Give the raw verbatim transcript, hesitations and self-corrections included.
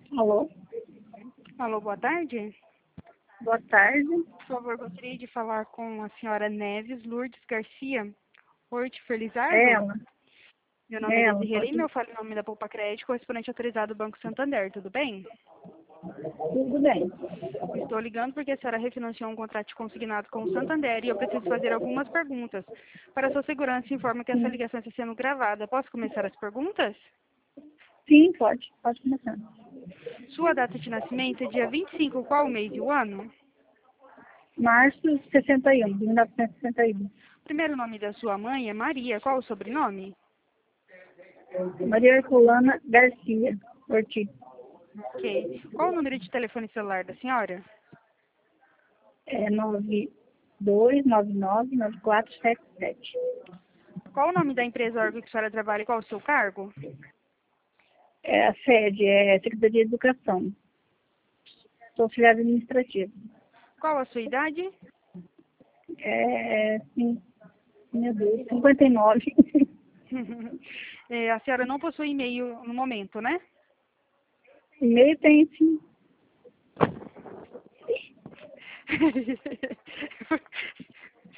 Alô, Alô, boa tarde. boa tarde. Por favor, gostaria de falar com a senhora Neves Lourdes Garcia, Horti É Felizardo. ela, Meu nome é é ela, Desirê Lima, pode. eu falo em nome da Poupa Crédito, correspondente autorizado do Banco Santander, tudo bem? Tudo bem. Estou ligando porque a senhora refinanciou um contrato consignado com o Santander e eu preciso fazer algumas perguntas. Para sua segurança, informo que essa Sim, ligação está sendo gravada. Posso começar as perguntas? sim, pode, pode começar. Sua data de nascimento é dia vinte e cinco, qual o mês e o ano? Março de sessenta e um, de mil novecentos e sessenta e um. O primeiro nome da sua mãe é Maria, qual o sobrenome? Maria Herculana Garcia Ortiz. Ok. Qual o número de telefone celular da senhora? É nove dois nove nove nove quatro sete sete. Qual o nome da empresa órgão que a senhora trabalha e qual o seu cargo? É, a sede é Secretaria de Educação. Sou auxiliar administrativo. Qual a sua idade? É, sim, meu Deus, cinquenta e nove. É, a senhora não possui e-mail no momento, né? E-mail tem, sim.